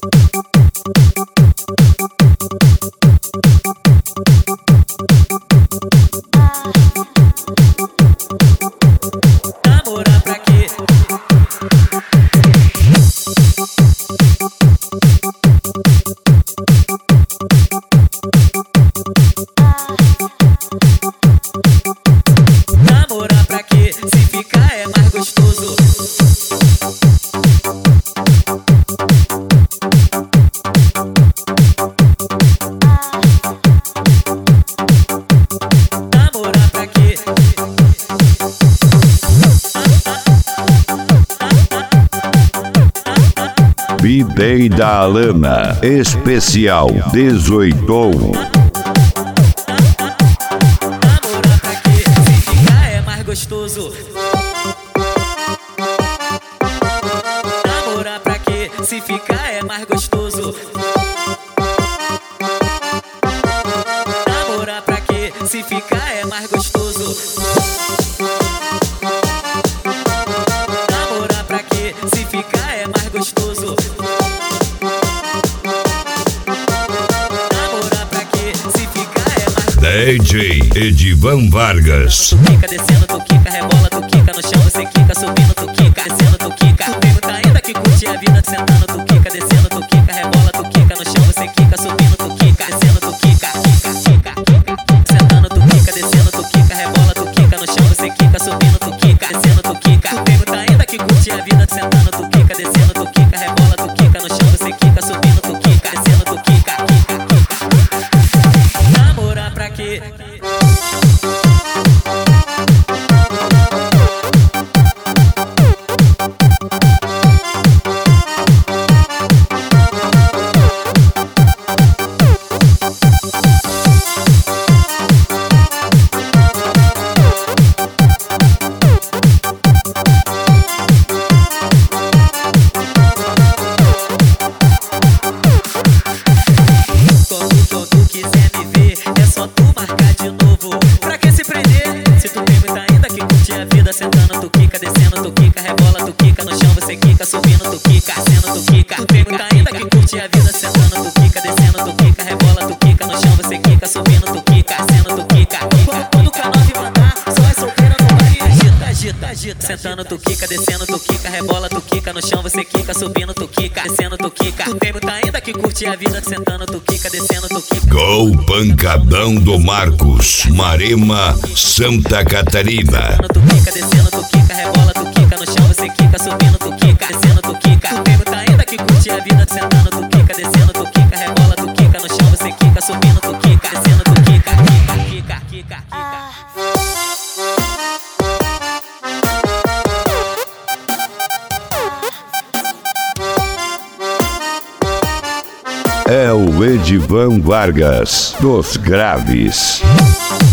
Namorar pra quê? Namorar pra quê? Se ficar é mais gostoso. Namorar pra quê? B-Day da Alana, especial 18. Namorar pra quê? Se ficar é mais gostoso. Namorar pra quê? Se ficar é mais gostoso. Namorar pra quê? Se ficar é mais gostoso. Namorar pra quê? Se ficar é mais gostoso. Namorar pra quê? Se ficar é mais DJ Edivan Vargas. Tu quica, descendo, tu quica, rebola, tu quica no chão, você quica, subindo, tu quica, descendo, tu quica. Tu pergunta ainda que curte a vida, sentando, tu quica, descendo, tu quica, rebola, tu quica no chão, você quica, subindo, tu quica, descendo, tu quica, quica, quica, quica. Sentando, tu quica, descendo, tu quica, rebola, tu quica no chão, você quica, subindo, tu quica, descendo, tu quica. Tu pergunta ainda que curte a vida, sentando, tu quica, descendo, tu quica, rebola, tu quica no chão, você quica, subindo, tu quica, descendo, tu quica, quica, quica. Namorar pra quê? Quando tu quiser me ver, é só tu marcar de novo. Pra que se prender? Se tu pergunta ainda que curte a vida, sentando, tu quica, descendo, tu quica, rebola, tu quica no chão, você quica, subindo, tu quica, descendo, tu quica. Tu pergunta ainda que curte a vida, sentando, tu quica, descendo, tu quica, rebola, tu quica no chão, você quica, subindo, tu quica, descendo, tu quica. Quando o K9 mandar, só é solteira no baile, agita, agita, agita. Sentando, tu quica, descendo, tu quica, rebola, tu quica no chão, você quica, subindo, tu quica, descendo, tu quica. Tu pergunta ainda que curte a vida, sentando, tu quica, descendo, tu quica. Gol Pancadão do Marcos, Marema, Santa Catarina. Tu quica, descendo, tu quica, rebola, tu quica no chão, você quica, subindo, tu quica, descendo, tu quica. Tu pergunta ainda que curte a vida, sentando, tu quica, descendo, tu quica, rebola, tu quica no chão, você quica, subindo, tu quica, descendo, tu quica, quica, quica, quica, quica. É o Edivan Vargas, dos Graves.